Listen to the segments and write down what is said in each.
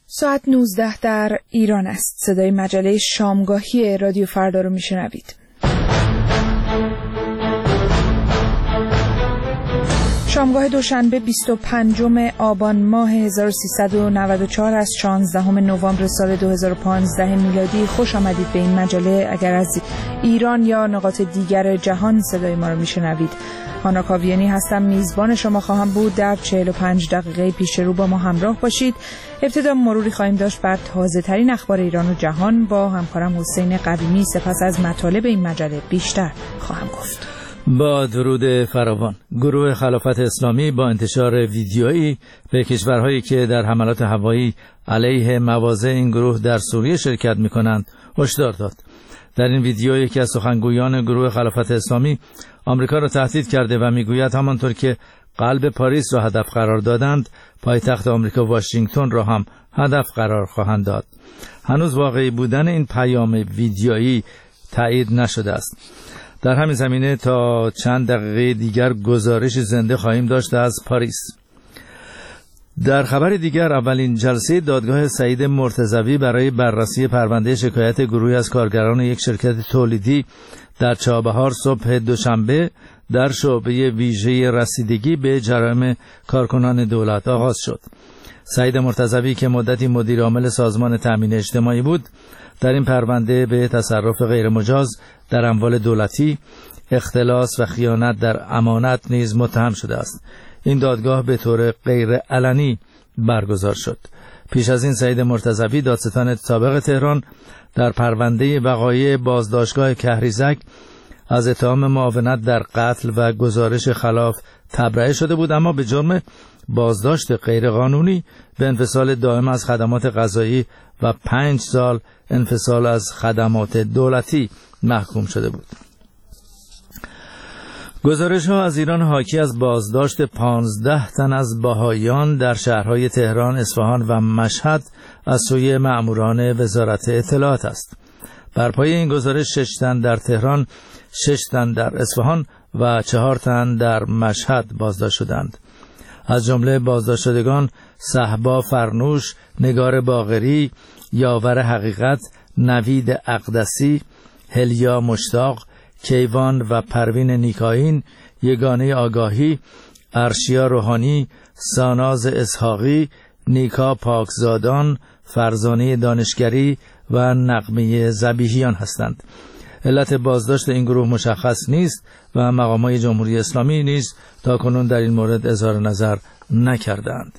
ساعت 19 در ایران است. صدای مجله شامگاهی رادیو فردا رو میشنوید. شامگاه دوشنبه 25 آبان ماه 1394 از 16 نوامبر سال 2015 میلادی. خوش آمدید به این مجله. اگر از ایران یا نقاط دیگر جهان صدای ما رو میشنوید، هانا کاویانی هستم. میزبان شما خواهم بود. در 45 دقیقه پیش رو با ما همراه باشید. ابتدا مروری خواهیم داشت بر تازه ترین اخبار ایران و جهان با همکارم حسین قویمی. سپس از مطالب این مجله بیشتر خواهم گفت. با درود فراوان. گروه خلافت اسلامی با انتشار ویدیویی به کشورهایی که در حملات هوایی علیه مواضع این گروه در سوریه شرکت می‌کنند هشدار داد. در این ویدیو یکی از سخنگویان گروه خلافت اسلامی آمریکا را تهدید کرده و میگوید همانطور که قلب پاریس را هدف قرار دادند، پایتخت آمریکا واشنگتن را هم هدف قرار خواهند داد. هنوز واقعی بودن این پیام ویدیویی تایید نشده است. در همین زمینه تا چند دقیقه دیگر گزارش زنده خواهیم داشت از پاریس. در خبر دیگر، اولین جلسه دادگاه سعید مرتضوی برای بررسی پرونده شکایت گروهی از کارگران یک شرکت تولیدی در چابهار صبح دوشنبه در شعبه ویژه رسیدگی به جرایم کارکنان دولت آغاز شد. سعید مرتضوی که مدتی مدیر عامل سازمان تامین اجتماعی بود، در این پرونده به تصرف غیرمجاز در اموال دولتی، اختلاس و خیانت در امانت نیز متهم شده است. این دادگاه به طور غیر علنی برگزار شد. پیش از این سعید مرتضوی، دادستان سابق تهران، در پرونده وقایع بازداشتگاه کهریزک از اتهام معاونت در قتل و گزارش خلاف تبرئه شده بود، اما به جرم بازداشت غیرقانونی به انفصال دائم از خدمات قضایی و 5 سال انفصال از خدمات دولتی محکوم شده بود. گزارش‌ها از ایران حاکی از بازداشت 15 تن از بهائیان در شهرهای تهران، اصفهان و مشهد از سوی مأموران وزارت اطلاعات است. بر پایه این گزارش 6 تن در تهران، 6 تن در اصفهان و 4 تن در مشهد بازداشت شدند. از جمله بازداشت شدگان صهبا فرنوش، نگار باقری، یاور حقیقت، نوید اقدسی، هلیا مشتاق، کیوان و پروین نیکاین، یگانه آگاهی، ارشیا روحانی، ساناز اسحاقی، نیکا پاکزادان، فرزانه دانشگری و نغمه ذبیحیان هستند. علت بازداشت این گروه مشخص نیست و مقامات جمهوری اسلامی نیز تاکنون در این مورد اظهار نظر نکردند.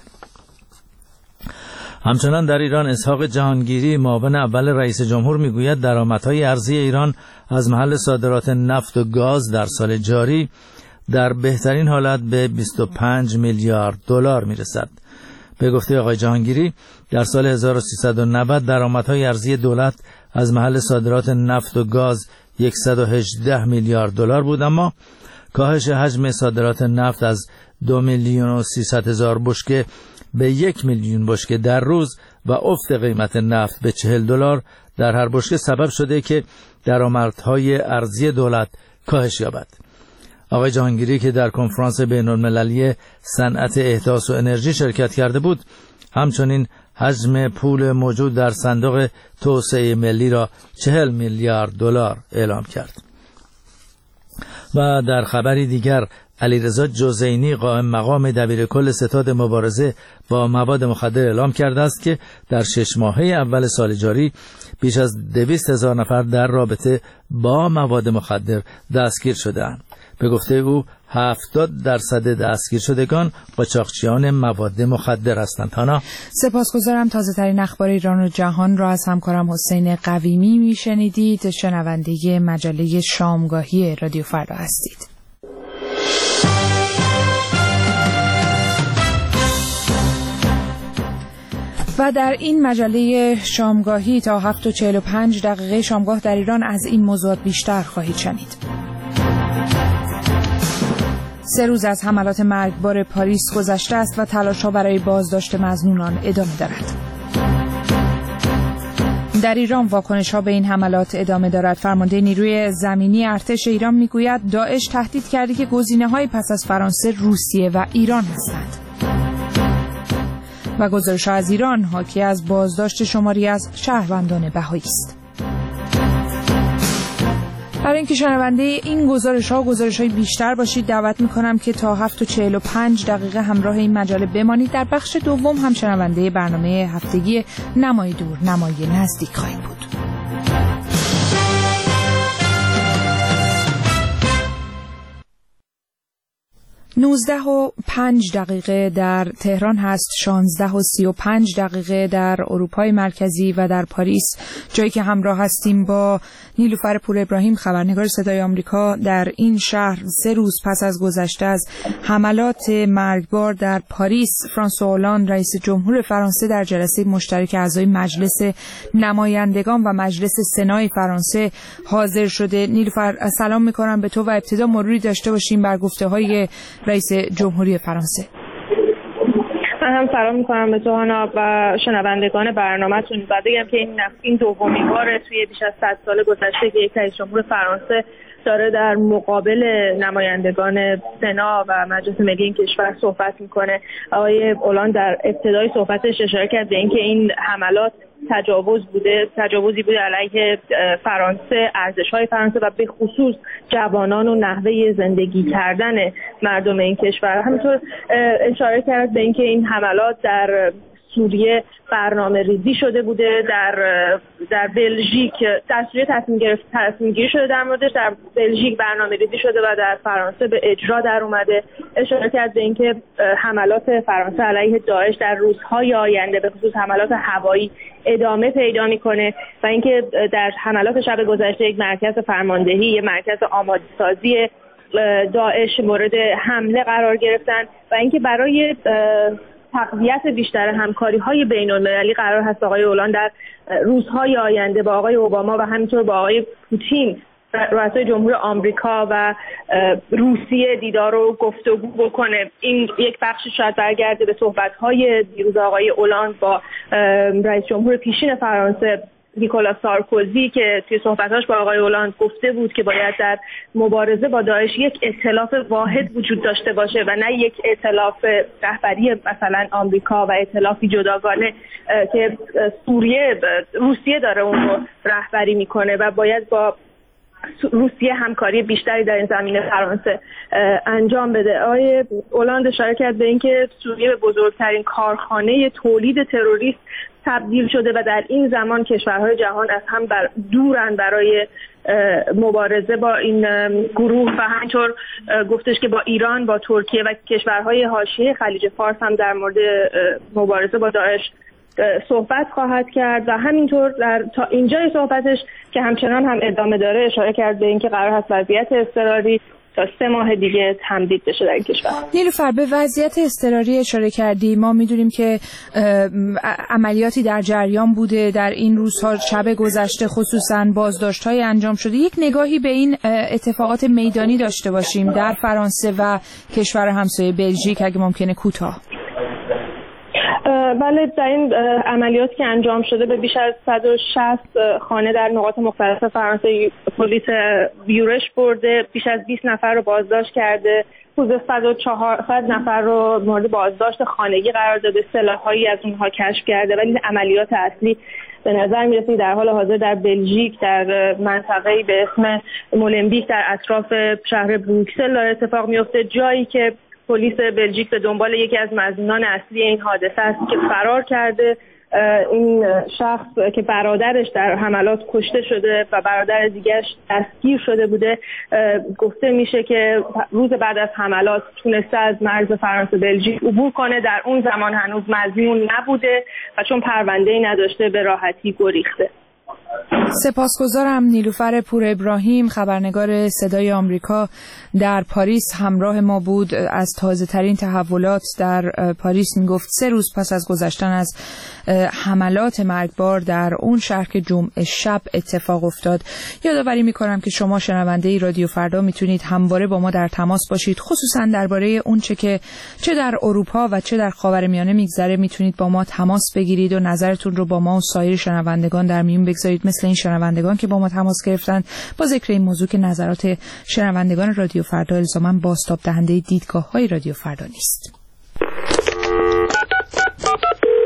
همچنان در ایران، اسحاق جهانگیری، معاون اول رئیس جمهور، میگوید درآمدهای ارزی ایران از محل صادرات نفت و گاز در سال جاری در بهترین حالت به 25 میلیارد دلار میرسد. به گفته آقای جهانگیری، در سال 1390 درآمدهای ارزی دولت از محل صادرات نفت و گاز 118 میلیارد دلار بود، اما کاهش حجم صادرات نفت از 2,300,000 بشکه به 1,000,000 بشکه در روز و افت قیمت نفت به 40 دلار در هر بشکه سبب شده که درآمدهای ارزی دولت کاهش یابد. آقای جهانگیری که در کنفرانس بین‌المللی صنعت احداث و انرژی شرکت کرده بود، همچنین حجم پول موجود در صندوق توسعه ملی را 40 میلیارد دلار اعلام کرد. و در خبری دیگر، علیرضا جزینی، قائم مقام دبیرکل ستاد مبارزه با مواد مخدر، اعلام کرده است که در 6 ماهه اول سال جاری بیش از 200,000 نفر در رابطه با مواد مخدر دستگیر شده‌اند. به گفته او 70% دستگیر شدگان قاچاقچیان مواد مخدر هستند. هانا، سپاسگزارم. تازه ترین اخبار ایران و جهان را از همکارم حسین قویمی میشنیدید. شنونده مجله شامگاهی رادیو فردا هستید. و در این مجله شامگاهی تا 7:45 دقیقه شامگاه در ایران از این موضوعات بیشتر خواهید شنید. 3 روز از حملات مرگبار پاریس گذشته است و تلاش‌ها برای بازداشت مظنونان ادامه دارد. در ایران واکنش‌ها به این حملات ادامه دارد. فرمانده نیروی زمینی ارتش ایران میگوید داعش تهدید کرده که گزینه‌های پس از فرانسه، روسیه و ایران هستند. و گزارش‌ها از ایران حاکی از بازداشت شماری از شهروندان بهایی است. برای اینکه شنونده این گزارش‌ها و گزارش‌های بیشتر باشید دعوت می‌کنم که تا 7:45 همراه این مجله بمانید. در بخش دوم هم شنونده برنامه هفتگی نمای دور نمای نزدیک خواهید بود. 19:05 در تهران هست، 16:35 در اروپای مرکزی و در پاریس، جایی که همراه هستیم با نیلوفر پور ابراهیم، خبرنگار صدای آمریکا. در این شهر 3 روز پس از گذشته از حملات مرگبار در پاریس، فرانسوا هولند رئیس جمهور فرانسه در جلسه مشترک اعضای مجلس نمایندگان و مجلس سنای فرانسه حاضر شده. نیلوفر سلام می‌کنم به تو و ابتدا مروری داشته باشیم بر گفته‌های رئیس جمهوری فرانسه. من هم سلام میکنم به تو هانا و شنوندگان برنامه‌تون و بگم که این دومین باره توی بیش از 100 سال گذشته که یک رئیس جمهور فرانسه داره در مقابل نمایندگان سنا و مجلس ملی این کشور صحبت میکنه. آقای هولند در ابتدای صحبتش اشاره کرد به اینکه این حملات تجاوزی بوده علیه فرانسه، ارزش‌های فرانسه و به خصوص جوانان و نحوه زندگی کردن مردم این کشور. همینطور اشاره کرد به اینکه این حملات در سوریه برنامه ریزی شده بوده، در بلژیک در سوریه تصمیم گیری شده در موردش، در بلژیک برنامه ریزی شده و در فرانسه به اجرا در اومده. اشاره کرد به اینکه حملات فرانسه علیه داعش در روزهای آینده به خصوص حملات هوایی ادامه پیدا میکنه و اینکه در حملات شب گذشته یک مرکز فرماندهی، یک مرکز آماده‌سازی داعش مورد حمله قرار گرفتن و اینکه برای تقویت بیشتر همکاری‌های بین‌المللی قرار هست آقای هولند در روزهای آینده با آقای اوباما و همینطور با آقای پوتین رئیس جمهور آمریکا و روسیه دیدار و گفتگو بکنه. این یک بخشی شاید برگرده به صحبت‌های دیروز آقای هولند با رئیس جمهور پیشین فرانسه نیکولا سارکوزی که توی صحبتاش با آقای هولند گفته بود که باید در مبارزه با داعش یک ائتلاف واحد وجود داشته باشه و نه یک ائتلاف رهبری مثلا آمریکا و ائتلافی جداگانه که روسیه داره اون رو رهبری میکنه و باید با روسیه همکاری بیشتری در این زمینه فرانسه انجام بده. آقای هولند اشاره کرد به اینکه سوریه به بزرگترین کارخانه تولید تروریست تبدیل شده و در این زمان کشورهای جهان از هم دورن برای مبارزه با این گروه و همینطور گفتش که با ایران، با ترکیه و کشورهای حاشیه خلیج فارس هم در مورد مبارزه با داعش صحبت خواهد کرد و همینطور تا اینجای صحبتش که همچنان هم ادامه داره اشاره کرد به اینکه قرار هست وضعیت اضطراری تا 3 ماه دیگه تمدید بشه در این کشور. نیلوفر به وضعیت اضطراری اشاره کردی. ما میدونیم که عملیاتی در جریان بوده در این روزها، شب گذشته خصوصا بازداشت‌های انجام شده. یک نگاهی به این اتفاقات میدانی داشته باشیم در فرانسه و کشور همسایه بلژیک اگه ممکنه کوتاه. بله، در این عملیاتی که انجام شده به بیش از 160 خانه در نقاط مختلف فرانسه پلیس یورش برده، بیش از 20 نفر رو بازداشت کرده، حدود 100 نفر رو مورد بازداشت خانگی قرار داده، سلاح‌هایی از اونها کشف کرده. ولی عملیات اصلی به نظر میرسه در حال حاضر در بلژیک در منطقه‌ای به اسم مولنبیک در اطراف شهر بروکسل داره اتفاق میفته، جایی که پلیس بلژیک به دنبال یکی از مظنونان اصلی این حادثه است که فرار کرده. این شخص که برادرش در حملات کشته شده و برادر دیگرش دستگیر شده بوده، گفته میشه که روز بعد از حملات تونسته از مرز فرانسه بلژیک عبور کنه. در اون زمان هنوز مظنون نبوده و چون پرونده‌ای نداشته به راحتی گریخته. سپاسگزارم. نیلوفر پور ابراهیم، خبرنگار صدای آمریکا در پاریس همراه ما بود. از تازه ترین تحولات در پاریس میگفت 3 روز پس از گذشتن از حملات مرگبار در اون شهر که جمعه شب اتفاق افتاد. یادآوری میکنم که شما شنونده رادیو فردا میتونید همواره با ما در تماس باشید، خصوصا درباره اون که چه در اروپا و چه در خاورمیانه میگذره. میتونید با ما تماس بگیرید و نظرتون رو با ما و سایر شنوندگان در میون بگذارید، مثل این شنوندگان که با ما تماس گرفتن. با ذکر این موضوع که نظرات شنوندگان رادیو فردا الزاماً بازتاب دهنده دیدگاه‌های رادیو فردا نیست.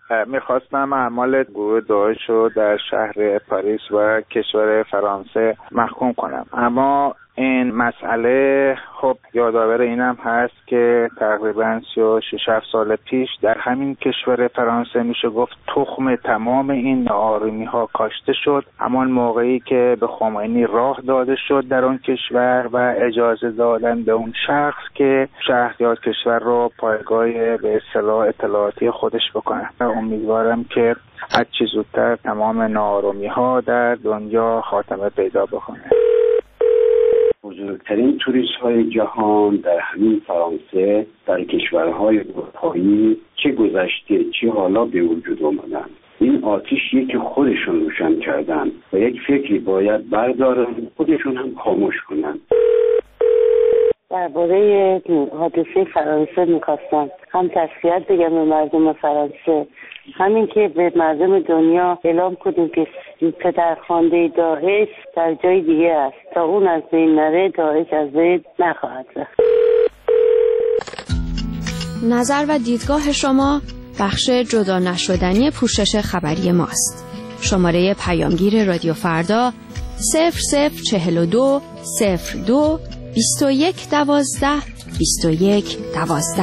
میخواستم اعمال گروه داعش رو در شهر پاریس و کشور فرانسه محکوم کنم، اما این مسئله خب یادآور اینم هست که تقریبا 36 سال پیش در همین کشور فرانسه میشه گفت تخم تمام این ناآرامی ها کاشته شد. همان موقعی که به خمینی راه داده شد در اون کشور و اجازه دادن به اون شخص که شهریار کشور رو پایگاه به اصطلاح اطلاعاتی خودش بکنه. امیدوارم که هر چه زودتر تمام ناآرامی ها در دنیا خاتمه پیدا بکنه. بزرگترین توریست های جهان در همین فرانسه، در کشورهای اروپایی چه گذشته چه حالا به وجود آمدن. این آتیشیه که خودشون روشن کردن و یک فکری باید بردارن خودشون هم خاموش کنن. درباره حادثه فرانسه میخواستم هم تسلیت بگم به مردم فرانسه، همین که به مردم دنیا اعلام کنیم که پدرخوانده داعش در جای دیگه است، تا اون از بین نره داعش از بین نخواهد رفت. نظر و دیدگاه شما بخش جدا نشدنی پوشش خبری ماست. شماره پیامگیر رادیو فردا 0042 02 21 12 21 12.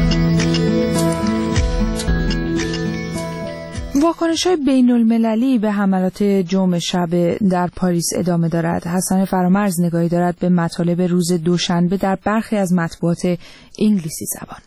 واکنش‌های بین‌المللی به حملات جمعه شب در پاریس ادامه دارد. حسن فرامرز نگاهی دارد به مطالب روز دوشنبه در برخی از مطبوعات انگلیسی زبان.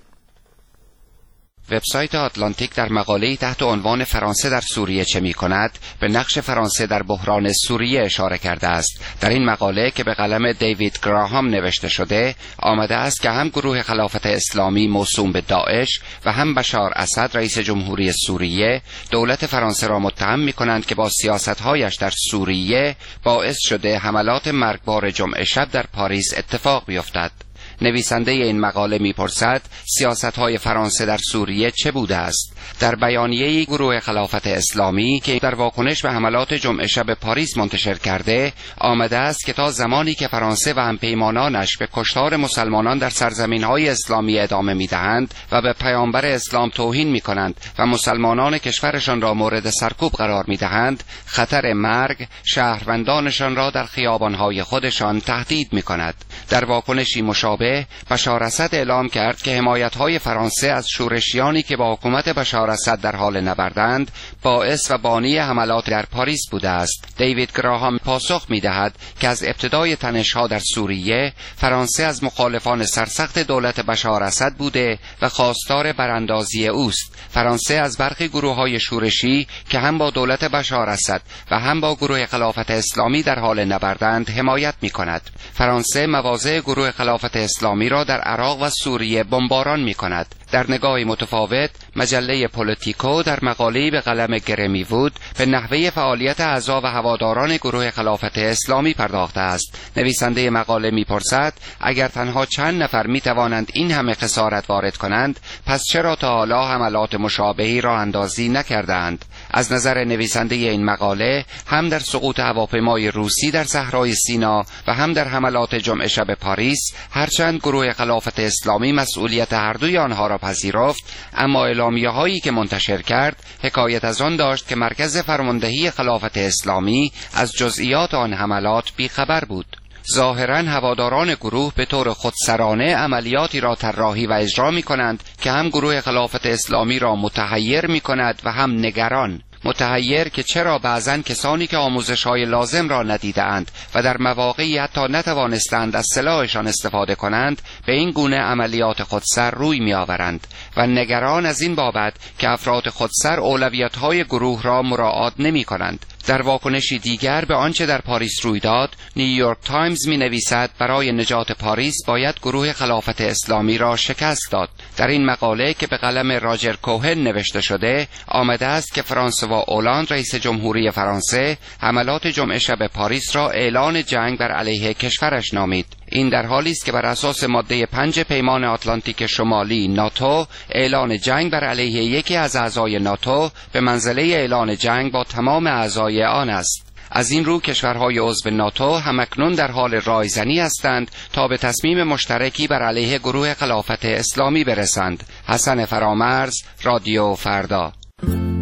وبسایت آتلانتیک در مقاله‌ای تحت عنوان فرانسه در سوریه چه می‌کند به نقش فرانسه در بحران سوریه اشاره کرده است. در این مقاله که به قلم دیوید گراهام نوشته شده آمده است که هم گروه خلافت اسلامی موسوم به داعش و هم بشار اسد رئیس جمهوری سوریه دولت فرانسه را متهم می‌کنند که با سیاست‌هایش در سوریه باعث شده حملات مرگبار جمعه شب در پاریس اتفاق بیفتد. نویسنده این مقاله میپرسد سیاست‌های فرانسه در سوریه چه بوده است؟ در بیانیه‌ای گروه خلافت اسلامی که در واکنش به حملات جمعه شب پاریس منتشر کرده آمده است که تا زمانی که فرانسه و همپیمانانش به کشتار مسلمانان در سرزمین‌های اسلامی ادامه می‌دهند و به پیامبر اسلام توهین می‌کنند و مسلمانان کشورشان را مورد سرکوب قرار می‌دهند، خطر مرگ شهروندانشان را در خیابان‌های خودشان تهدید می‌کند. در واکنشی مشابه بشار اسد اعلام کرد که حمایت‌های فرانسه از شورشیانی که با حکومت بشار اسد در حال نبردند باعث و بانی حملات در پاریس بوده است. دیوید گراهام پاسخ می‌دهد که از ابتدای تنش‌ها در سوریه فرانسه از مخالفان سرسخت دولت بشار اسد بوده و خواستار براندازی اوست. فرانسه از برخی گروه‌های شورشی که هم با دولت بشار اسد و هم با گروه خلافت اسلامی در حال نبردند حمایت می‌کند. فرانسه مواضع گروه خلافت اسلامی را در عراق و سوریه بمباران می‌کند. در نگاهی متفاوت مجله پولیتیکو در مقاله‌ای به قلم گرمی وود به نحوه فعالیت اعضا و هواداران گروه خلافت اسلامی پرداخته است. نویسنده مقاله می‌پرسد اگر تنها چند نفر می‌توانند این همه خسارت وارد کنند پس چرا تا حالا حملات مشابهی را اندازی نکردند؟ از نظر نویسنده این مقاله هم در سقوط هواپیمای روسی در صحرای سینا و هم در حملات جمعه شب پاریس هرچند گروه خلافت اسلامی مسئولیت هر دوی آنها را پذیرفت، اما اعلامیه‌هایی که منتشر کرد حکایت از آن داشت که مرکز فرماندهی خلافت اسلامی از جزئیات آن حملات بیخبر بود. ظاهراً هواداران گروه به طور خودسرانه عملیاتی را طراحی و اجرا می‌کنند که هم گروه خلافت اسلامی را متحیر می‌کند و هم نگران. متحیر که چرا بعضن کسانی که آموزش‌های لازم را ندیده‌اند و در مواقعی حتی نتوانستند از سلاحشان استفاده کنند به این گونه عملیات خودسر روی می‌آورند و نگران از این بابت که افراد خودسر اولویت‌های گروه را مراعات نمی‌کنند. در واکنشی دیگر به آنچه در پاریس روی داد، نیویورک تایمز می‌نویسد برای نجات پاریس باید گروه خلافت اسلامی را شکست داد. در این مقاله که به قلم راجر کوهن نوشته شده آمده است که فرانسوا اولاند رئیس جمهوری فرانسه حملات جمعه شب پاریس را اعلان جنگ بر علیه کشورش نامید. این در حالی است که بر اساس ماده 5 پیمان آتلانتیک شمالی ناتو اعلان جنگ بر علیه یکی از اعضای ناتو به منزله اعلان جنگ با تمام اعضای آن است. از این رو کشورهای عضو ناتو همکنون در حال رایزنی هستند تا به تصمیم مشترکی بر علیه گروه خلافت اسلامی برسند. حسن فرامرز، رادیو فردا.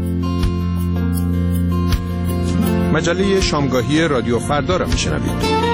مجله شامگاهی رادیو فردا را میشنوید.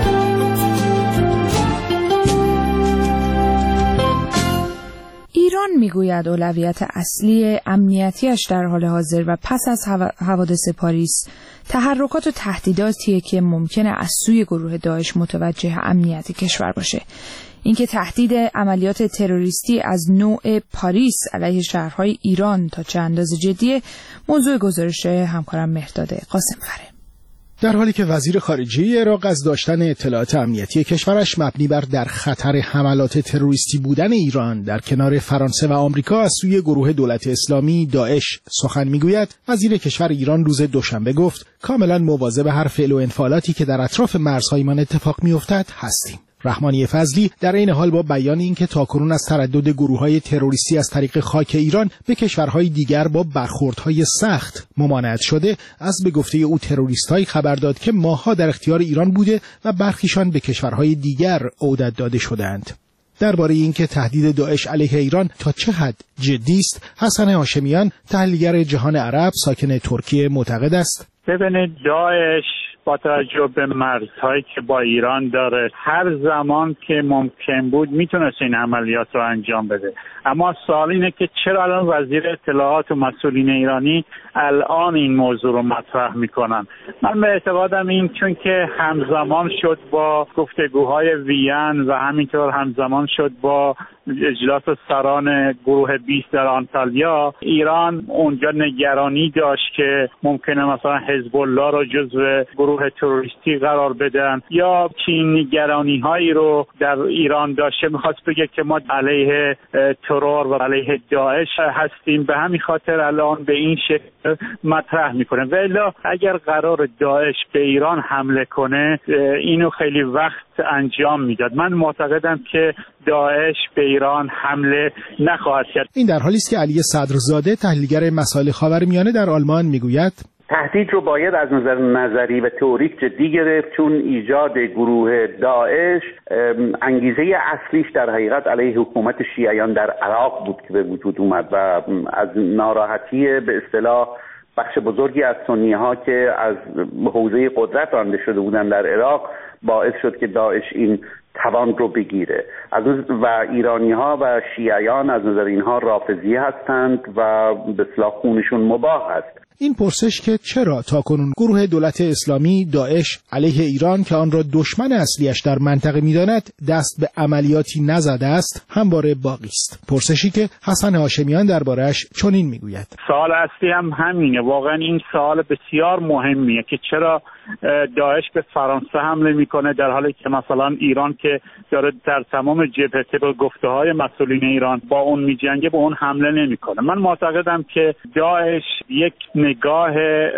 ایران میگوید اولویت اصلی امنیتیش در حال حاضر و پس از حوادث پاریس تحرکات و تهدیداتیه که ممکنه از سوی گروه داعش متوجه امنیت کشور باشه. اینکه تهدید عملیات تروریستی از نوع پاریس علیه شهرهای ایران تا چه اندازه جدیه موضوع گزارش همکارم مهرداد قاسم فره. در حالی که وزیر خارجه عراق از داشتن اطلاعات امنیتی کشورش مبنی بر در خطر حملات تروریستی بودن ایران در کنار فرانسه و آمریکا از سوی گروه دولت اسلامی داعش سخن میگوید، وزیر کشور ایران روز دوشنبه گفت کاملا مواظب هر فعل و انفعالاتی که در اطراف مرزهایمان اتفاق میافتد هستیم. رحمانی فضلی در این حال با بیان اینکه تاکنون از تردد گروه‌های تروریستی از طریق خاک ایران به کشورهای دیگر با برخوردهای سخت ممانعت شده، از به گفته او تروریست‌هایی خبر داد که ماه‌ها در اختیار ایران بوده و برخیشان به کشورهای دیگر عودت داده شدند. درباره اینکه تهدید داعش علیه ایران تا چه حد جدی است، حسن هاشمیان تحلیلگر جهان عرب ساکن ترکیه معتقد است: ببینید، داعش با توجه به مرزهایی که با ایران داره هر زمان که ممکن بود میتونست این عملیات رو انجام بده، اما سوال اینه که چرا الان وزیر اطلاعات و مسئولین ایرانی الان این موضوع رو مطرح میکنن؟ من به اعتقادم این چون که همزمان شد با گفتگوهای وین و همینطور همزمان شد با اجلاس سران گروه 20 در آنتالیا، ایران اونجا نگرانی داشت که ممکنه مثلا حزب الله رو جزو گروه تروریستی قرار بدن، یا چین نگرانی هایی رو در ایران داشته، میخواست بگه که ما علیه ترور و علیه داعش هستیم، به همین خاطر الان به این شکل مطرح میکنه. ولی اگر قرار داعش به ایران حمله کنه اینو خیلی وقت انجام میداد. من معتقدم که داعش به ایران حمله نخواهد کرد. این در حالی است که علی صدرزاده تحلیلگر مسائل خاورمیانه در آلمان میگوید تهدید رو باید از نظر نظری و تئوریک جدی گرفت، چون ایجاد گروه داعش انگیزه اصلیش در حقیقت علیه حکومت شیعیان در عراق بود که به وجود اومد و از ناراحتی به اصطلاح بخش بزرگی از سنی ها که از حوزه قدرت رانده شده بودن در عراق باعث شد که داعش این توان رو بگیره. و ایرانی ها و شیعیان از نظر اینها رافضی هستند و به اصطلاح خونشون مباح است. این پرسش که چرا تاکنون گروه دولت اسلامی داعش علیه ایران که آن را دشمن اصلیش در منطقه می‌داند دست به عملیاتی نزده است همواره باقی است. پرسشی که حسن هاشمیان درباره‌اش چنین میگوید: سوال اصلی هم همینه. واقعا این سوال بسیار مهمیه که چرا داعش به فرانسه حمله میکنه در حالی که مثلا ایران که داره در تمام جبهه طبق گفته‌های مسئولین ایران با اون میجنگه به اون حمله نمیکنه. من معتقدم که داعش یک نگاه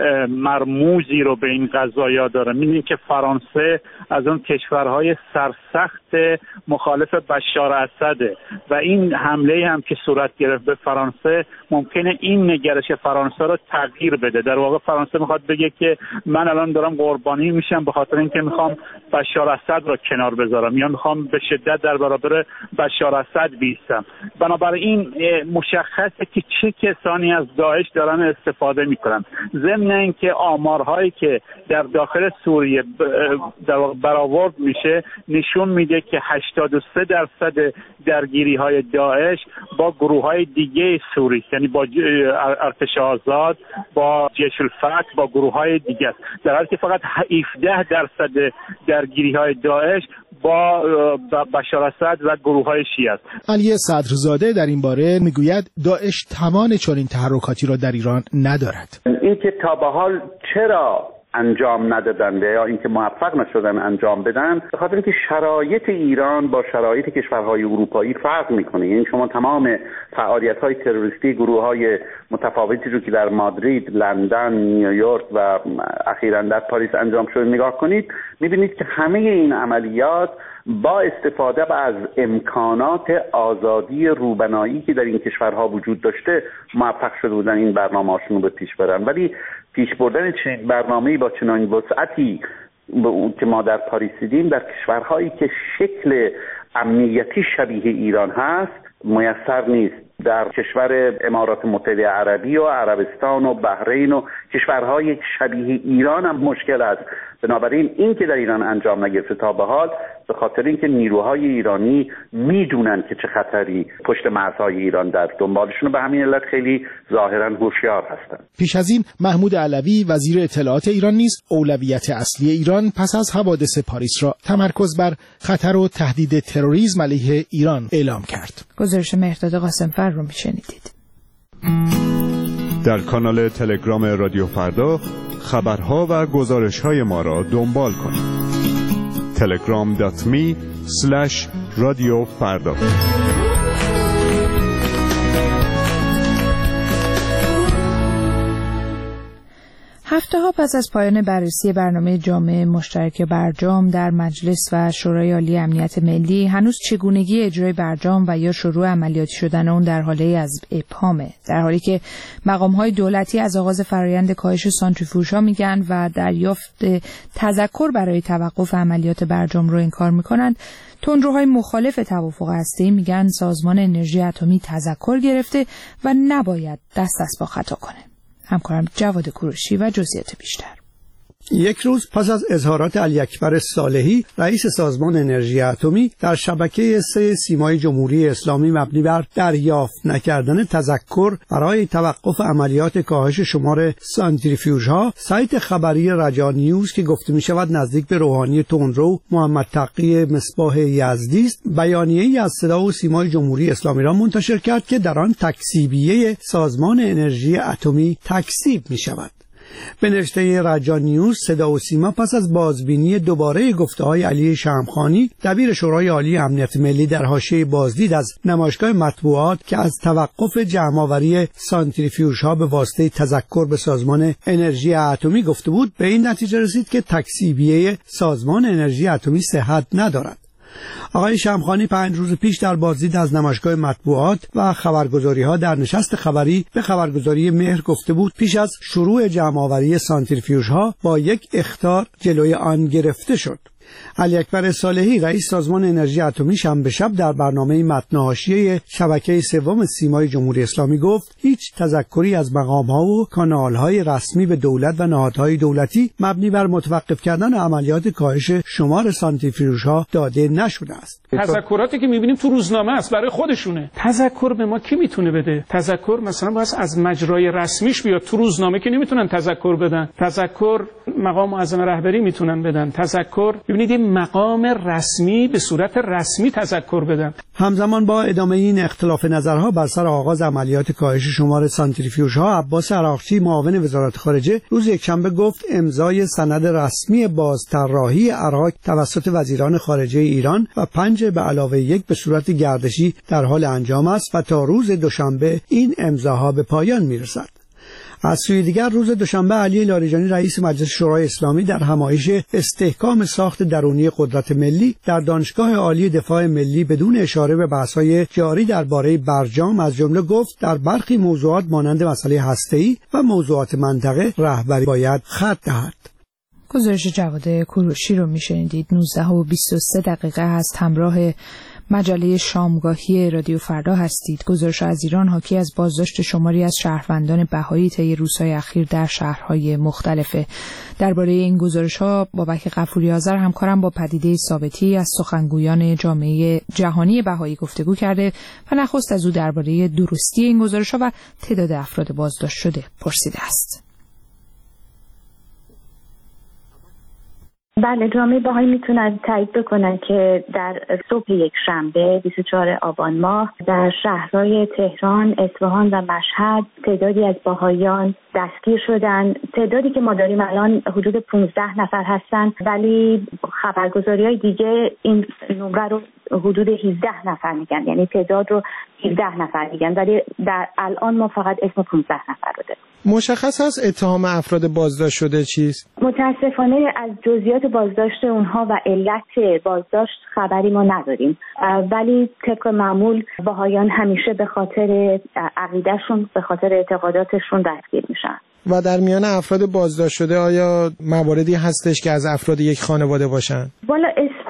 مرموزی رو به این قضایا داره. می‌بینید که فرانسه از اون کشورهای سرسخت مخالف بشار اسده و این حمله هم که صورت گرفت به فرانسه ممکنه این نگرش فرانسه رو تغییر بده. در واقع فرانسه میخواد بگه که من الان دارم قربانی میشم به خاطر اینکه میخوام بشار اسد رو کنار بذارم یا میخوام به شدت در برابر بشار اسد بیستم. بنابراین مشخصه که چه کسانی از داعش دارن استفاده میکنن. ضمن اینکه آمارهایی که در داخل سوریه در واقع برآورد میشه نشون میده که 83% درگیری های داعش با گروه های دیگه سوری، یعنی با ارتش آزاد، با جیش الفتح، با گروه های دیگه است، در حالی که فقط 17% درگیری های داعش با بشار اسد و گروه های شیعه است. علی صدرزاده در این باره میگوید داعش توان چنین تحرکاتی را در ایران ندارد. این که تا به حال چرا انجام ندادن یا اینکه موفق نشدن انجام بدن، به خاطر اینکه شرایط ایران با شرایط کشورهای اروپایی فرق میکنه. یعنی شما تمام فعالیت‌های تروریستی گروه‌های متفاوتی رو که در مادرید، لندن، نیویورک و اخیراً در پاریس انجام شده نگاه کنید، می‌بینید که همه این عملیات با استفاده از امکانات آزادی روبنایی که در این کشورها وجود داشته موفق شده بودن این برنامه‌هاشون رو به پیش برن. ولی پیش بردن چنین برنامه‌ای با چنین وسعتی که ما در پاریس دیدیم در کشورهایی که شکل امنیتی شبیه ایران هست میسر نیست. در کشور امارات متحده عربی و عربستان و بحرین و کشورهای شبیه ایران هم مشکل است. بنابراین این که در ایران انجام نگرفته تا به حال به خاطر اینکه نیروهای ایرانی میدونن که چه خطری پشت مرزهای ایران در دنبالشون، به همین علت خیلی ظاهرا هوشیار هستن. پیش از این محمود علوی وزیر اطلاعات ایران نیز اولویت اصلی ایران پس از حوادث پاریس را تمرکز بر خطر و تهدید تروریسم علیه ایران اعلام کرد. گزارش مهرداد قاسمفر رو میشنیدید. در کانال تلگرام رادیو فردا خبرها و گزارش‌های ما را دنبال کنید. telegram.me/radiofarda. هفته‌ها پس از پایان بررسی برنامه جامع مشترک برجام در مجلس و شورای عالی امنیت ملی، هنوز چگونگی اجرای برجام و یا شروع عملیاتی شدن اون در حاله از ابهامه، در حالی که مقام‌های دولتی از آغاز فرایند کاهش سانتریفیوژها میگن و دریافت تذکر برای توقف عملیات برجام رو انکار میکنند. تندروهای مخالف توافق هسته‌ای میگن سازمان انرژی اتمی تذکر گرفته و نباید دست با خطا کنه. همکارم جواد کوروشی و جزئیات بیشتر. یک روز پس از اظهارات علی اکبر صالحی رئیس سازمان انرژی اتمی در شبکه 3 سیمای جمهوری اسلامی مبنی بر دریافت نکردن تذکر برای توقف عملیات کاهش شمار سانتریفیوژها، سایت خبری رجا نیوز که گفته می شود نزدیک به روحانی تندرو محمد تقی مصباح یزدی است، بیانیه‌ای از صدا و سیمای جمهوری اسلامی را منتشر کرد که در آن تکذیبیه سازمان انرژی اتمی تکذیب می شود. به نوشته رجا نیوز، صدا و سیما پس از بازبینی دوباره گفته‌های علی شمخانی دبیر شورای عالی امنیت ملی در حاشیه بازدید از نمایشگاه مطبوعات که از توقف جمع‌آوری سانتریفیوژها به واسطه تذکر به سازمان انرژی اتمی گفته بود، به این نتیجه رسید که تکذیبیه سازمان انرژی اتمی صحت ندارد. آقای شمخانی 5 روز پیش در بازدید از نمایشگاه مطبوعات و خبرگزاری‌ها در نشست خبری به خبرگزاری مهر گفته بود پیش از شروع جمع‌آوری سانتریفیوژها با یک اخطار جلوی آن گرفته شد. علی اکبر صالحی رئیس سازمان انرژی اتمی شنبه شب در برنامه متن حاشیه شبکه 3 سیمای جمهوری اسلامی گفت هیچ تذکری از مقام‌ها و کانال‌های رسمی به دولت و نهادهای دولتی مبنی بر متوقف کردن عملیات کاهش شمار سانتریفیوژها داده نشده است. تذکراتی که می‌بینیم تو روزنامه است برای خودشونه. تذکر به ما کی میتونه بده؟ تذکر مثلا باید از مجرای رسمیش بیاد، تو روزنامه که نمیتونن تذکر بدن. تذکر مقام معظم رهبری میتونن بدن. تذکر ببینید مقام رسمی به صورت رسمی تذکر بدن. همزمان با ادامه این اختلاف نظرها بر سر آغاز عملیات کاهش شمار سانتریفیوژها، عباس عراقچی معاون وزارت خارجه روز یکشنبه گفت امضای سند رسمی بازطراحی عراق توسط وزیران خارجه ایران و 5 به علاوه 1 به صورت گردشی در حال انجام است و تا روز دوشنبه این امضاها به پایان میرسد. از سوی دیگر روز دوشنبه علی لاریجانی رئیس مجلس شورای اسلامی در همایش استحکام ساخت درونی قدرت ملی در دانشگاه عالی دفاع ملی بدون اشاره به بحث‌های جاری درباره برجام از جمله گفت در برخی موضوعات مانند مسئله هسته‌ای و موضوعات منطقه رهبری باید خط دهد. گزارش جواد کوروشی رو میشنیدید. 19:23 هست. همراه مجله شامگاهی رادیو فردا هستید. گزارش از ایران حاکی از بازداشت شماری از شهروندان بهایی طی روزهای اخیر در شهرهای مختلفه. درباره این گزارش‌ها بابک غفوری آذر همکارم با پدیده ثابتی از سخنگویان جامعه جهانی بهایی گفتگو کرده و نخست از او درباره درستی این گزارش‌ها و تعداد افراد بازداشت شده پرسیده است. بله، جامعه بهایی میتونن تایید بکنن که در صبح یک شنبه 24 آبان ماه در شهرهای تهران، اصفهان و مشهد تعدادی از بهاییان دستگیر شدن. تعدادی که ما داریم الان حدود 15 نفر هستن، ولی خبرگزاری‌های دیگه این نمره رو حدود 17 نفر میگن، یعنی تعداد رو 17 نفر میگن، ولی در الان ما فقط اسم 15 نفر رو داریم. مشخص هست اتهام افراد بازداشت شده چیست؟ متاسفانه از جزئیات بازداشت اونها و علت بازداشت خبری ما نداریم، ولی طبق معمول بهایان همیشه به خاطر عقیدهشون، به خاطر اعتقاداتشون دستگیر میشن. و در میان افراد بازداشت شده آیا مواردی هستش که از افراد یک خانواده باشن؟ والا اسمها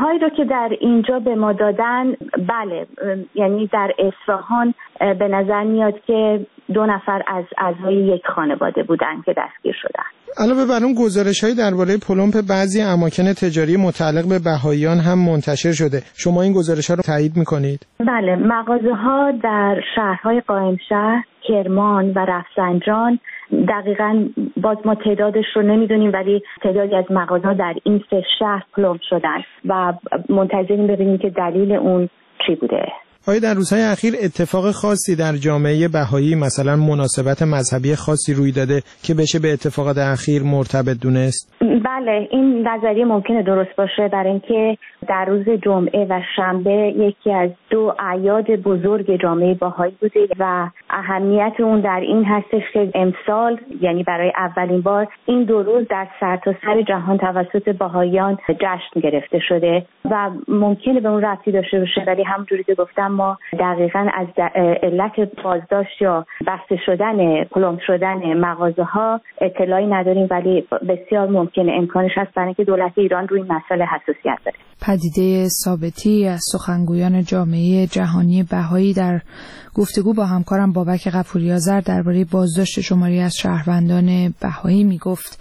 هایی رو که در اینجا به ما دادن، بله، یعنی در اصفهان به نظر میاد که 2 نفر از اعضای یک خانواده بودن که دستگیر شدن. علاوه بر اون گزارش‌های درباره پلمپ بعضی اماکن تجاری متعلق به بهائیان هم منتشر شده. شما این گزارش‌ها رو تایید می‌کنید؟ بله، مغازه‌ها در شهرهای قائمشهر، کرمان و رفسنجان، دقیقاً باز ما تعدادش رو نمیدونیم، ولی تعدادی از مغازه‌ها در این 3 شهر پلمپ شدن و منتظریم ببینیم که دلیل اون چی بوده. آیا در روزهای اخیر اتفاق خاصی در جامعه بهایی، مثلا مناسبت مذهبی خاصی روی داده که بشه به اتفاقات اخیر مرتبط دونست؟ بله، این نظریه ممکنه درست باشه، برای اینکه در روز جمعه و شنبه یکی از 2 اعیاد بزرگ جامعه بهایی بوده و اهمیت اون در این هستش که امسال، یعنی برای اولین بار، این 2 روز در سرتاسر جهان توسط بهاییان جشن گرفته شده و ممکنه به اون ربطی داشته باشه، ولی همونجوری که گفتم ما دقیقاً از علت بازداشت یا بسته شدن، پلمپ شدن مغازه‌ها اطلاعی نداریم، ولی بسیار ممکنه امکانش هست برای اینکه دولت ایران روی این مسئله حساسیت داره. پدیده ثابتی از سخنگویان جامعه جهانی بهایی در گفتگو با همکارم بابک غفوری آذر درباره بازداشت شماری از شهروندان بهایی میگفت.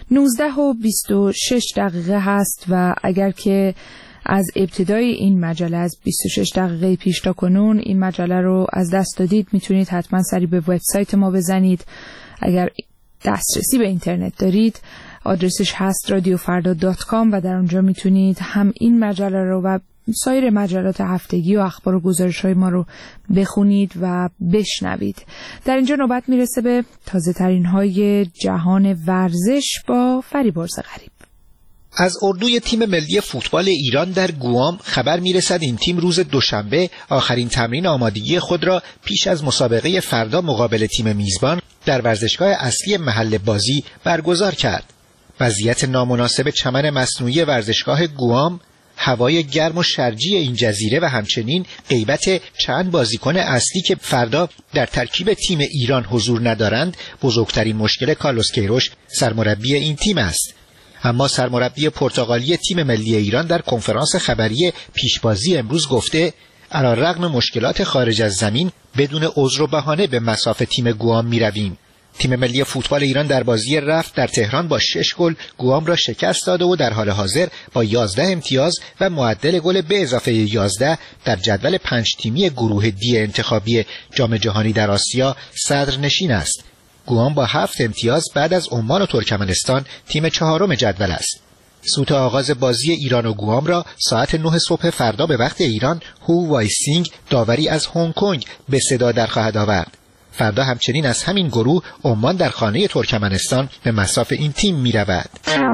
19:26 هست و اگر که از ابتدای این مجله، از 26 دقیقه پیش تا کنون این مجله رو از دست دادید، میتونید حتما سری به وبسایت ما بزنید. اگر دسترسی به اینترنت دارید، آدرسش هست radiofarda.com و در اونجا میتونید هم این مجله رو و سایر مجلات هفتگی و اخبار و گزارش‌های ما رو بخونید و بشنوید. در اینجا نوبت میرسه به تازه ترین های جهان ورزش با فریبرز غریب. از اردوی تیم ملی فوتبال ایران در گوام خبر میرسد این تیم روز دوشنبه آخرین تمرین آمادگی خود را پیش از مسابقه فردا مقابل تیم میزبان در ورزشگاه اصلی محل بازی برگزار کرد. وضعیت نامناسب چمن مصنوعی ورزشگاه گوام، هوای گرم و شرجی این جزیره و همچنین غیبت چند بازیکن اصلی که فردا در ترکیب تیم ایران حضور ندارند بزرگترین مشکل کارلوس کیروش سرمربی این تیم است. اما سرمربی پرتغالی تیم ملی ایران در کنفرانس خبری پیشبازی امروز گفته علیرغم مشکلات خارج از زمین بدون عذر و بهانه به مصاف تیم گوام میرویم. تیم ملی فوتبال ایران در بازی رفت در تهران با 6 گل گوام را شکست داده و در حال حاضر با 11 امتیاز و معدل گل به اضافه 11 در جدول 5 تیمی گروه دی انتخابی جام جهانی در آسیا صدرنشین است. گوام با 7 امتیاز بعد از عمان و ترکمنستان تیم 4م جدول است. سوت آغاز بازی ایران و گوام را ساعت 9 صبح فردا به وقت ایران هو وایسینگ داوری از هنگ کنگ به صدا در خواهد آورد. فردا همچنین از همین گروه عمان در خانه ترکمنستان به مصاف این تیم می رود.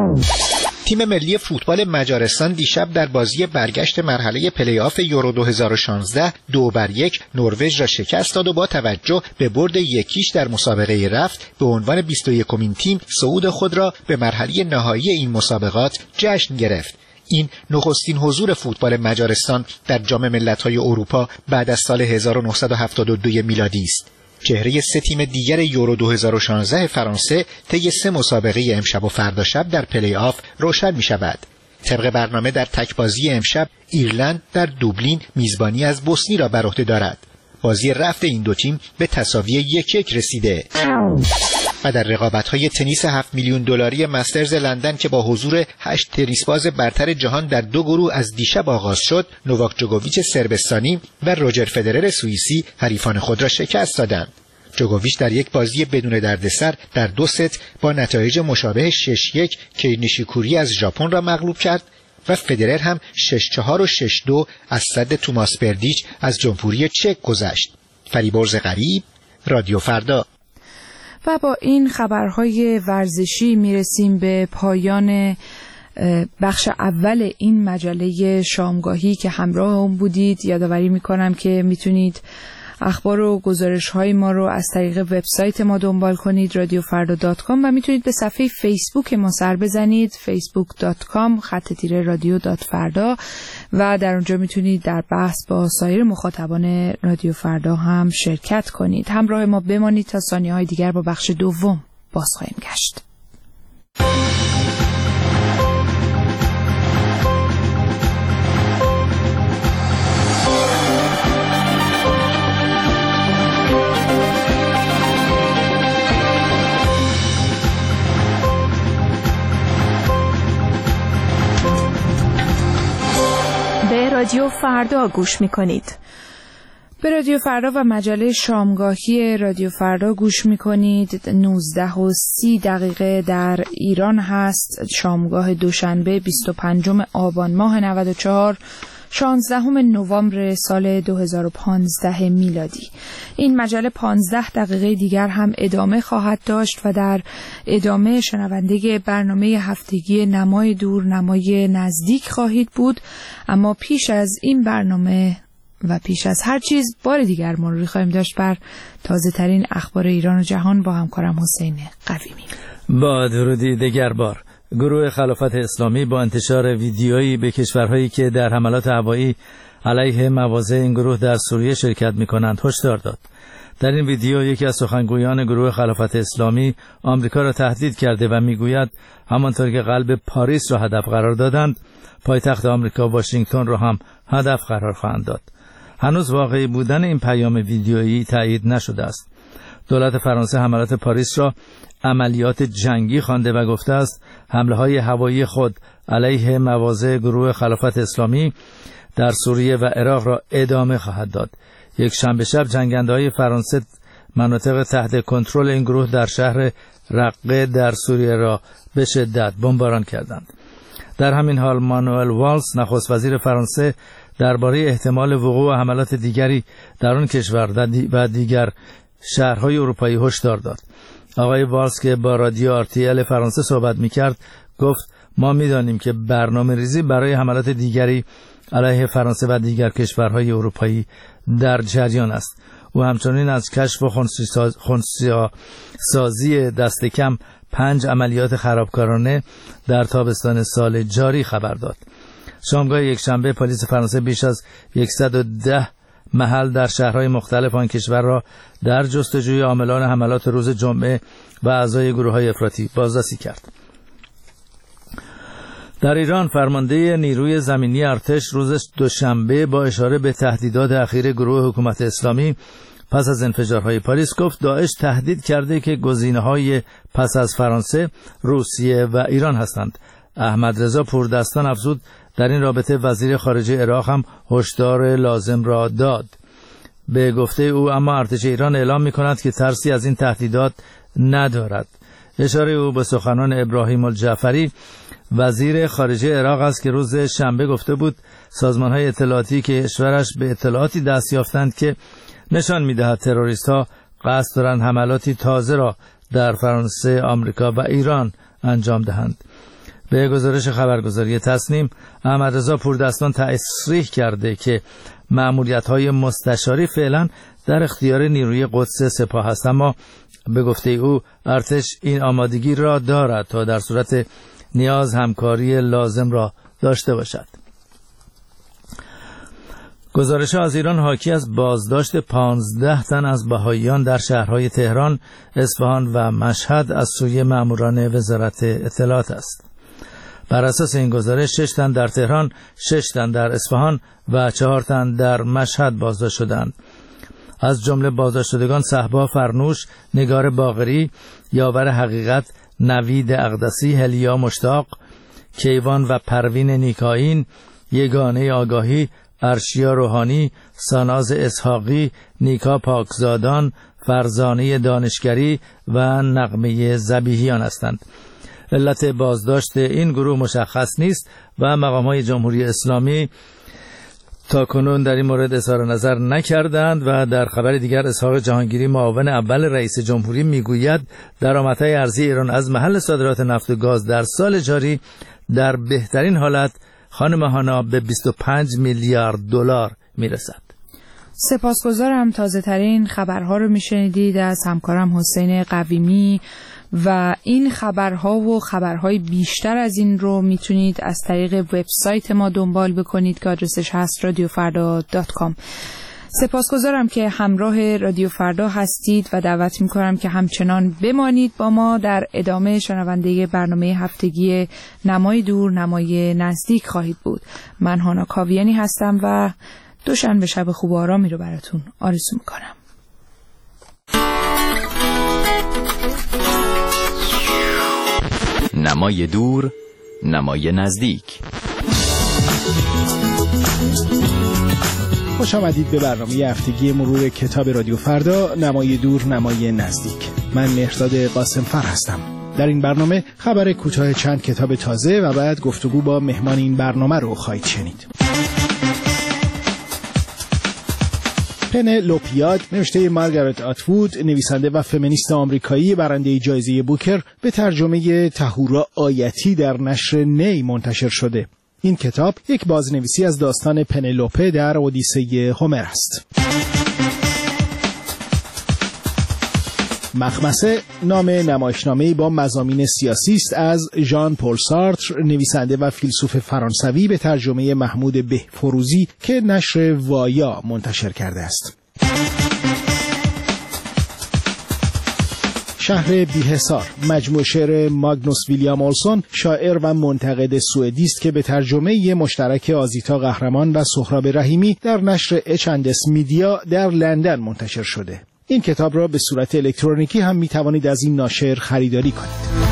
تیم ملی فوتبال مجارستان دیشب در بازی برگشت مرحله پلی آف یورو 2016 2-1 نروژ را شکست داد و با توجه به برد 1-0 در مسابقه رفت به عنوان 21مین تیم صعود خود را به مرحله نهایی این مسابقات جشن گرفت. این نخستین حضور فوتبال مجارستان در جام ملت‌های اروپا بعد از سال 1972 میلادی است. چهره 3 تیم دیگر یورو 2016 فرانسه طی 3 مسابقه امشب و فردا شب در پلی آف روشن می شود. طبق برنامه در تک‌بازی امشب ایرلند در دوبلین میزبانی از بوسنی را بر عهده دارد. بازی رفت این 2 تیم به تساوی 1-1 رسیده. و در رقابت‌های تنیس 7 میلیون دلاری مسترز لندن که با حضور 8 تنیسباز برتر جهان در 2 گروه از دیشب آغاز شد، نوواک جوکوویچ سربستانی و روجر فدرر سوئیسی حریفان خود را شکست دادند. جوکوویچ در یک بازی بدون دردسر در 2 ست با نتایج مشابه 6-1 کei نیشیکوری از ژاپن را مغلوب کرد و فدرر هم 6-4 و 6-2 از صد توماس بردیچ از جمهوری چک گذشت. فریبرز غریب، رادیو فردا. و با این خبرهای ورزشی میرسیم به پایان بخش اول این مجله شامگاهی که همراه هم بودید. یادآوری میکنم که میتونید اخبار و گزارش‌های ما رو از طریق وبسایت ما دنبال کنید radiofarda.com و میتونید به صفحه فیسبوک ما سر بزنید facebook.com/radio.farda و در اونجا میتونید در بحث با سایر مخاطبان رادیو فردا هم شرکت کنید. همراه ما بمانید تا ثانیه‌های دیگر با بخش دوم باز خواهیم گشت. رادیو فردا گوش میکنید. به رادیو فردا و مجله شامگاهی رادیو فردا گوش میکنید. 19:30 در ایران هست. شامگاه دوشنبه 25 آبان ماه 94، 16 نوامبر سال 2015 میلادی. این مجله 15 دقیقه دیگر هم ادامه خواهد داشت و در ادامه شنونده برنامه هفتگی نمای دور نمای نزدیک خواهید بود. اما پیش از این برنامه و پیش از هر چیز بار دیگر مروری خواهیم داشت بر تازه ترین اخبار ایران و جهان با همکارم حسین قویمی. با درودی دگر بار، گروه خلافت اسلامی با انتشار ویدیویی به کشورهایی که در حملات هوایی علیه مواضع این گروه در سوریه شرکت می‌کنند هشدار داد. در این ویدیو یکی از سخنگویان گروه خلافت اسلامی آمریکا را تهدید کرده و میگوید همانطور که قلب پاریس را هدف قرار دادند، پایتخت آمریکا واشنگتن را هم هدف قرار خواهند داد. هنوز واقعی بودن این پیام ویدیویی تایید نشده است. دولت فرانسه حملات پاریس را عملیات جنگی خوانده و گفته است حمله‌های هوایی خود علیه مواضع گروه خلافت اسلامی در سوریه و عراق را ادامه خواهد داد. یک شنبه شب جنگنده‌های فرانسه مناطق تحت کنترل این گروه در شهر رقه در سوریه را به شدت بمباران کردند. در همین حال مانوئل والز نخست وزیر فرانسه درباره احتمال وقوع حملات دیگری در آن کشور و دیگر شهرهای اروپایی هشدار داد. آقای والز که با رادیو RTL فرانسه صحبت می‌کرد گفت ما می‌دانیم که برنامه‌ریزی برای حملات دیگری علیه فرانسه و دیگر کشورهای اروپایی در جریان است. او همچنین از کشف و خنثی‌سازی دست کم 5 عملیات خرابکارانه در تابستان سال جاری خبر داد. شامگاه یک شنبه پلیس فرانسه بیش از 110 محل در شهرهای مختلف آن کشور را در جستجوی عاملان حملات روز جمعه و اعضای گروه‌های افراطی بازرسی کرد. در ایران فرمانده نیروی زمینی ارتش روز دوشنبه با اشاره به تهدیدات اخیر گروه حکومت اسلامی پس از انفجارهای پاریس گفت داعش تهدید کرده که گزینه‌های پس از فرانسه، روسیه و ایران هستند. احمد رضا پوردستان افزود در این رابطه وزیر خارجه عراق هم هشدار لازم را داد. به گفته او اما ارتش ایران اعلام می‌کند که ترسی از این تهدیدات ندارد. اشاره او به سخنان ابراهیم الجعفری وزیر خارجه عراق است که روز شنبه گفته بود سازمان‌های اطلاعاتی که کشورش به اطلاعاتی دست یافتند که نشان می‌دهد تروریست‌ها قصد دارند حملاتی تازه را در فرانسه، آمریکا و ایران انجام دهند. به گزارش خبرگزاری تصنیم، احمد رضا پوردستان تصریح کرده که مأموریت‌های مستشاری فعلا در اختیار نیروی قدس سپاه است، اما به گفته او ارتش این آمادگی را دارد تا در صورت نیاز همکاری لازم را داشته باشد. گزارش از ایران حاکی از بازداشت 15 تن از بهائیان در شهرهای تهران، اصفهان و مشهد از سوی ماموران وزارت اطلاعات است. بر اساس این گزارش 6 تن در تهران، 6 تن در اصفهان و 4 تن در مشهد بازداشت شدند. از جمله بازداشت شدگان صهبا فرنوش، نگار باقری، یاور حقیقت، نوید اقدسی، هلیا مشتاق، کیوان و پروین نیکاین، یگانه آگاهی، ارشیا روحانی، ساناز اسحاقی، نیکا پاکزادان، فرزانه دانشگری و نغمه ذبیحیان هستند. علت بازداشت این گروه مشخص نیست و مقام‌های جمهوری اسلامی تاکنون در این مورد اظهار نظر نکردند. و در خبر دیگر اسحاق جهانگیری معاون اول رئیس جمهوری میگوید درآمدهای ارزی ایران از محل صادرات نفت و گاز در سال جاری در بهترین حالت خانم هانا به 25 میلیارد دلار میرسد. سپاسگزارم. تازه ترین خبرها رو میشنیدید از همکارم حسین قویمی و این خبرها و خبرهای بیشتر از این رو میتونید از طریق وبسایت ما دنبال بکنید که آدرسش هست radiofarda.com. سپاسگزارم که همراه رادیو فردا هستید و دعوت میکنم که همچنان بمانید با ما. در ادامه شنونده برنامه هفتگی نمای دور نمای نزدیک خواهید بود. من هانا کاویانی هستم و دوشنبه شب خوب و آرامی رو براتون آرزو میکنم. نمای دور نمای نزدیک. خوش آمدید به برنامه هفتگی مرور کتاب رادیو فردا، نمای دور نمای نزدیک. من مهرداد قاسم فر هستم. در این برنامه خبر کوتاه چند کتاب تازه و بعد گفتگو با مهمان این برنامه رو خواهید شنید. پنلوپیاد نوشته مارگارت اتوود، نویسنده و فمینیست آمریکایی برنده جایزه بوکر، به ترجمه تهورا آیتی در نشر نی منتشر شده. این کتاب یک بازنویسی از داستان پنلوپه در اودیسه هومر است. مخمسه نام نمایشنامه‌ای با مضامین سیاسی است از ژان پل سارتر، نویسنده و فیلسوف فرانسوی، به ترجمه محمود بهفروزی که نشر وایا منتشر کرده است. شهر بی‌حصار مجموع شعر ماگنوس ویلیام اولسون، شاعر و منتقد سوئدی است که به ترجمه مشترک آزیتا قهرمان و سهراب رحیمی در نشر اچندس میدیا در لندن منتشر شده. این کتاب را به صورت الکترونیکی هم می توانید از این ناشر خریداری کنید.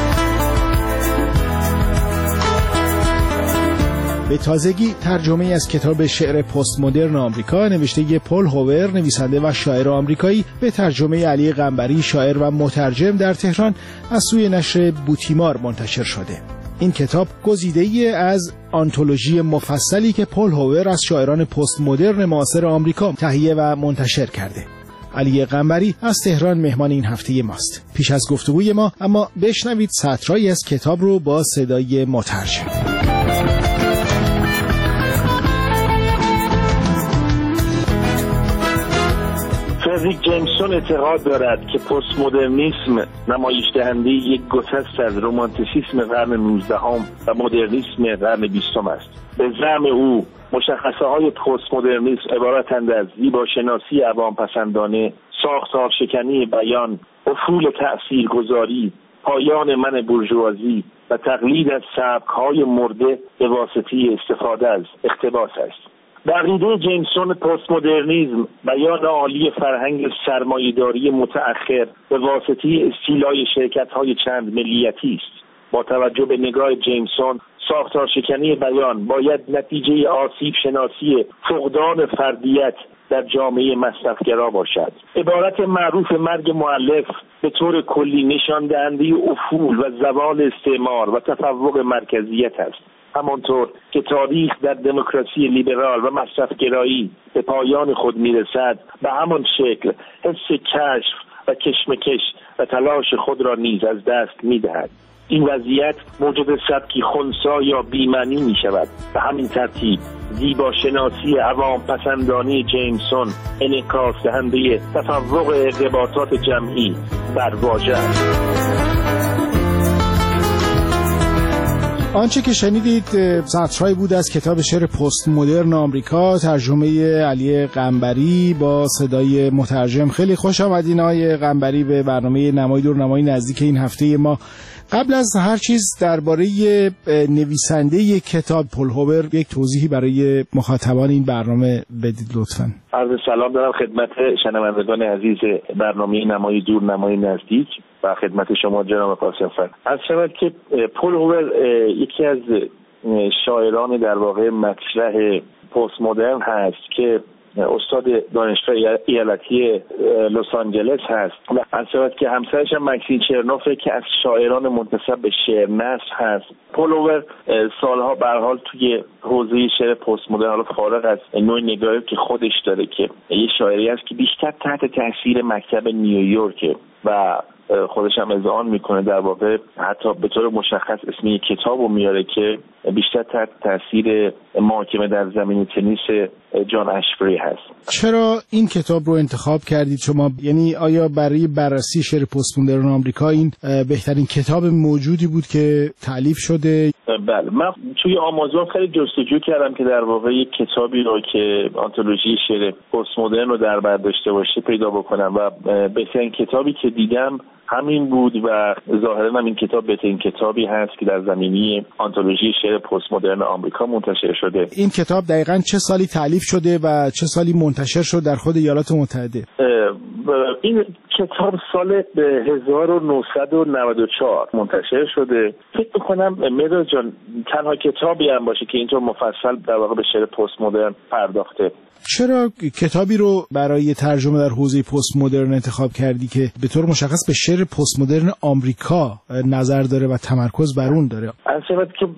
به تازگی ترجمه از کتاب شعر پست مدرن آمریکا نوشته پل هوور، نویسنده و شاعر آمریکایی، به ترجمه علی قنبری، شاعر و مترجم، در تهران از سوی نشر بوتیمار منتشر شده. این کتاب گزیده‌ای از آنتولوژی مفصلی که پل هوور از شاعران پست مدرن معاصر آمریکا تهیه و منتشر کرده. علی قنبری از تهران مهمان این هفته ماست. پیش از گفتگوی ما اما بشنوید سطرهایی از کتاب رو با صدای مترجم. فردریک جیمسون اعتقاد دارد که پست مدرنیسم نمایش دهنده یک گسست از رمانتیسیسم قرن 19 و مدرنیسم قرن 20 است. به زعم او مشخصه های پست مدرنیسم عبارتند از زیباشناسی عوام‌پسندانه، ساختار شکنی بیان، افول تأثیرگذاری، پایان من بورژوازی و تقلید از سبک‌های مرده به واسطه استفاده از اقتباس است. در عقیده جیمسون پست مدرنیسم بیان عالی فرهنگ سرمایه‌داری متأخر به واسطه استیلای شرکت‌های چند ملیتی است. با توجه به نگاه جیمسون، ساختار شکنی بیان باید نتیجه آسیب شناسی فقدان فردیت در جامعه مصرفگرا باشد. عبارت معروف مرگ مؤلف به طور کلی نشان دهنده افول و زوال استعمار و تفوق مرکزیت است. همانطور که تاریخ در دموکراسی لیبرال و مصرفگرایی به پایان خود میرسد، به همان شکل حس کشف و کشمکش و تلاش خود را نیز از دست میدهد. این وضعیت موجب سبکی خنثی یا بی‌معنی می شود. به همین ترتیب زیباشناسی عوام پسندانی جیمسون انعکاس دهنده تفوق ارتباطات جمعی بر واژه است. آنچه که شنیدید سطرهایی بود از کتاب شعر پست مدرن آمریکا، ترجمه علی قنبری با صدای مترجم. خیلی خوش آمدین آقای قنبری به برنامه نمای دور نمای نزدیک این هفته ما. قبل از هر چیز درباره نویسنده کتاب پل هوور یک توضیحی برای مخاطبان این برنامه بدید لطفاً. عرض سلام دارم خدمت شنوندگان عزیز برنامه نمای دور نمای نزدیک و خدمت شما جناب قاسم فر. عرض شود که پل هوور یکی از شاعران در واقع مطرح پست مدرن هست که استاد دانشگاه ایالتی لس آنجلس هست و عرض شود که همسرش هم مکسین چرنوفه که از شاعران منتسب به شعر نثر هست. پل هوور سالها به هر حال توی حوزه شعر پست مدرن، حالا فارغ از نوع نگاهی که خودش داره، که یه شاعری است که بیشتر تحت تاثیر مکتب نیویورک و خودش هم اذعان میکنه، در واقع حتی به طور مشخص اسم یک کتابو میاره که بیشتر تحت تاثیر محاکمه در زمین تنیس جان اشفری هست. چرا این کتاب رو انتخاب کردید شما؟ یعنی آیا برای بررسی شعر پست مدرن آمریکا این بهترین کتاب موجودی بود که تألیف شده؟ بله، من توی آمازون خیلی جستجو کردم که در واقع یک کتابی رو که آنتولوژی شعر پست مدرن رو در بر داشته باشه پیدا بکنم و بهترین کتابی که دیدم همین بود و ظاهراً این کتاب بهترین کتابی هست که در زمینه آنتولوژی شعر پست مدرن آمریکا منتشر شده. این کتاب دقیقاً چه سالی تألیف شده و چه سالی منتشر شد در خود ایالات متحده؟ این کتاب سال 1994 منتشر شده. فکر می‌کنم مداد جان تنها کتابی هم باشه که اینطور مفصل در واقع به شعر پست مدرن پرداخته. چرا کتابی رو برای ترجمه در حوزه پست مدرن انتخاب کردی که به طور مشخص به شعر پست مدرن آمریکا نظر داره و تمرکز بر اون داره؟ البته که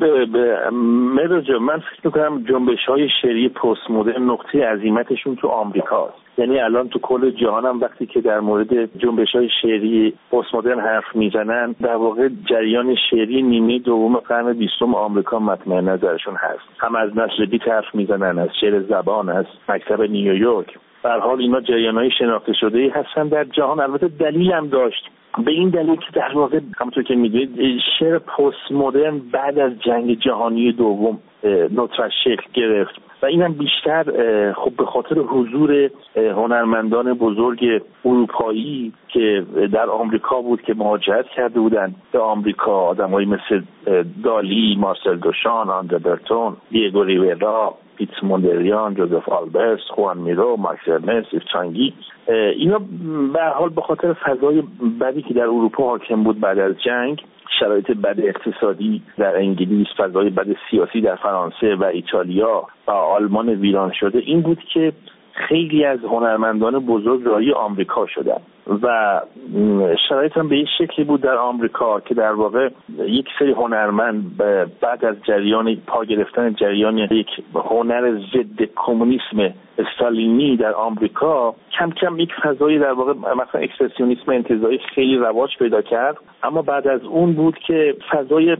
مداد جان من فکر می‌کنم جنبش‌های شعری پست مدرن نقطه عظیمتشون تو آمریکاست. یعنی الان تو کل جهان هم وقتی که در مورد جنبش‌های شعری پست مدرن حرف میزنن در واقع جریان شعری نیمه دوم قرن 20 آمریکا مطمئن نظرشون هست. هم از نسل بیت حرف میزنن، از شعر زبان، از مکتب نیویورک. به هر حال اینا جریان‌های شناخته شده‌ای هستن در جهان. البته دلیل هم داشت، به این دلیل که در واقع همونطور که می‌دونید شعر پست مدرن بعد از جنگ جهانی دوم ندرت شکل گرفت و اینم بیشتر خب به خاطر حضور هنرمندان بزرگ اروپایی که در آمریکا بود که مهاجرت کرده بودند به آمریکا، آدمایی مثل دالی، مارسل دوشان، آندره برتون، دیگو ریویرا، پیتر موندریان، جوزف آلبرت، خوان میرو، ماکس ارنست، چانگی. اینا به هر حال به خاطر فضای بدی که در اروپا حاکم بود بعد از جنگ، شرایط بد اقتصادی در انگلیس، فضای بد سیاسی در فرانسه و ایتالیا و آلمان ویران شده، این بود که خیلی از هنرمندان بزرگ راهی آمریکا شدند و شرایط هم به این شکلی بود در آمریکا که در واقع یک سری هنرمند بعد از جریان پا گرفتن جریان یک هنر ضد کمونیسم استالینی در آمریکا کم کم یک فضای در واقع مثلا اکسپرسیونیسم انتزاعی خیلی رواج پیدا کرد. اما بعد از اون بود که فضای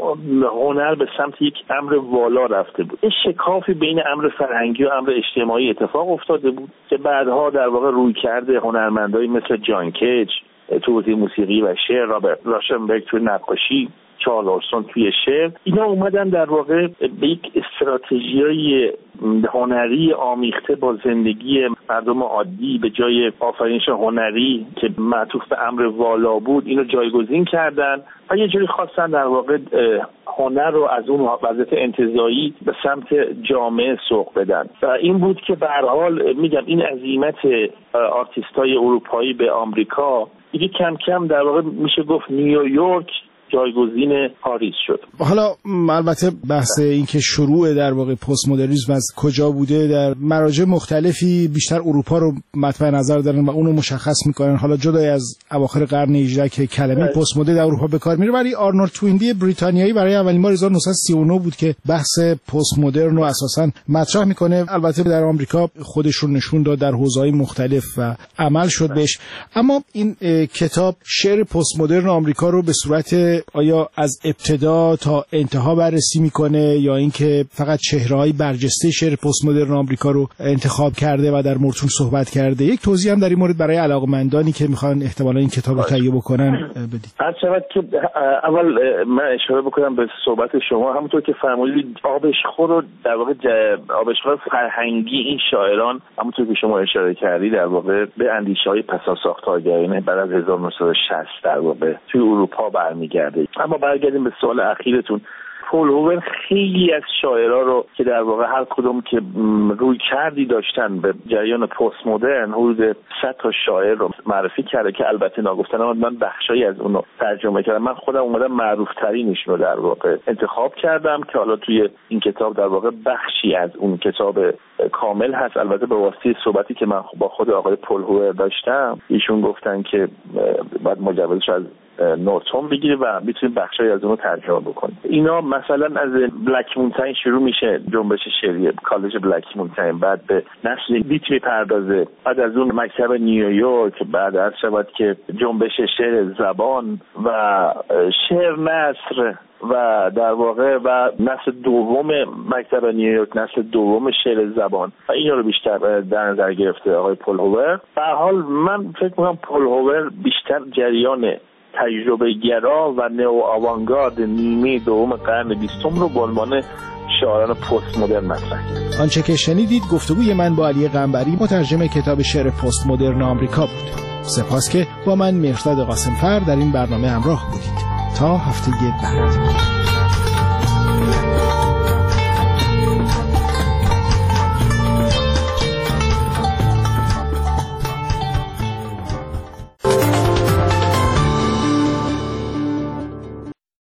هنر به سمت یک امر والا رفته بود. این شکافی بین امر فرهنگی و امر اجتماعی اتفاق افتاده بود که بعدها در واقع روی کرده هنرمندایی مثل جان کیج تو حوزه موسیقی و شعر، رابرت راشنبرگ توی نقاشی، چارلز اورسون توی شعر، اینا اومدن در واقع به یک استراتژیای هنری آمیخته با زندگی مردم عادی به جای آفرینش هنری که معطوف به امر والا بود اینو جایگزین کردن و یه جوری خواستن در واقع هنر رو از اون وضعیت انتزاعی به سمت جامعه سوق بدن و این بود که به هر حال میگم این عزیمت آرتیستای اروپایی به آمریکا دیگه کم کم در واقع میشه گفت نیویورک جایگزین پاریس شد. حالا البته بحث این که شروع در واقع پست مدرنیسم از کجا بوده در مراجع مختلفی بیشتر اروپا رو مطمع نظر دارن و اونو مشخص میکنن. حالا جدای از اواخر قرن 18 که کلمه پست مدرن در اروپا به کار میره، ولی آرنولد توینبی بریتانیایی برای اولین بار 1939 بود که بحث پست مدرن رو اساسا مطرح میکنه. البته در آمریکا خودش رو نشون داد در حوزه‌های مختلف و عمل شد بهش. اما این کتاب شعر پست مدرن آمریکا رو به صورت آیا از ابتدا تا انتها بررسی میکنه یا اینکه فقط چهره‌های برجسته شعر پست مدرن آمریکا رو انتخاب کرده و در موردشون صحبت کرده؟ یک توضیح هم در این مورد برای علاقه‌مندانی که میخوان احتمالاً این کتاب رو تهیه بکنن بدید. البته که اول من اشاره بکنم به صحبت شما، همونطور که فرمودید آبشخور رو در واقع آبشخور فرهنگی این شاعران همونطور که شما اشاره کردید در واقع به اندیشه‌های پساساختارگرایانه بعد از 1960 در واقع توی اروپا برمیگرده. اما برگردیم به سوال اخیرتون. پول هوور خیلی از شاعرها رو که در واقع هر کدوم که روی کردی داشتن به جریان پست مدرن حدود 100 تا شاعر رو معرفی کرده که البته ناگفتن من بخشایی از اون رو ترجمه کردم. من خودم اومدم معروف ترینش رو در واقع انتخاب کردم که حالا توی این کتاب در واقع بخشی از اون کتاب کامل هست. البته به واسطه صحبتی که من با خود آقای پول هوور داشتم ایشون گفتن که بعد مجوزش از نورتون بگیره و میتونیم بخشایی از اونو ترجمه بکنیم. اینا مثلا از بلک مونتین شروع میشه، جنبش شعری کالج بلک مونتین، بعد به نسل بیت میپردازه، بعد از اون مکتب نیویورک، بعد از شباد که جنبش شعر زبان و شعر نثر و در واقع و نسل دوم مکتب نیویورک، نسل دوم شعر زبان و اینا رو بیشتر در نظر گرفته آقای پول هوور. به هر حال من فکر می‌کنم پول هوور بیشتر جریان تجربه گرا و نئو آوانگارد نیمه دوم قرن 20 رو به عنوان شاعران پست مدرن مطرح کرد. آنچه که شنیدید گفتگوی من با علی قنبری مترجم کتاب شعر پست مدرن آمریکا بود. سپاس که با من مهرداد قاسمفر در این برنامه همراه بودید. تا هفته بعد.